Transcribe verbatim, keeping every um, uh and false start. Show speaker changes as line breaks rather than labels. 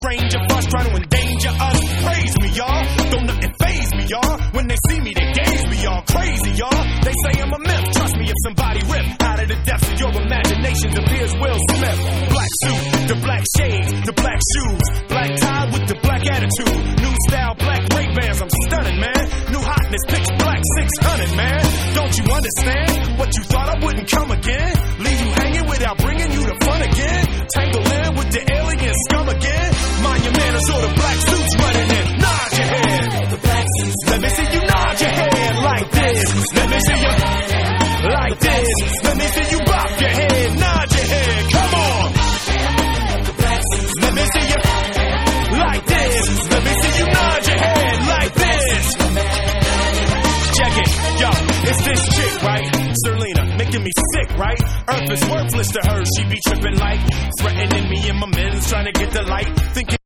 Stranger bus trying to endanger us. Praise me, y'all. Don't nothing faze me, y'all. When they see me, they gaze me, y'all. Crazy, y'all. They say I'm a myth. Trust me, if somebody rip out of the depths of your imagination, appears Will Smith. Black suit, the black shades, the black shoes, black tie with the black attitude. New style, black Ray-Bans. I'm stunning, man. New hotness, pitch black six hundred, man. Don't you understand? What you thought I wouldn't come again? Leave you hanging without bringing you the fun again? Tangle in with the alien scum again? Mind your manners or the black suits running in. Nod your head. Let me see you nod your head like this. Let me see you like this. Let me see you bop your head. Nod your head. Come on. Let me see you like this. Let me see you nod your head like this. Check it. Yo, it's this chick, right? Serlena, making me sick, right? Earth is worthless to her. She be tripping like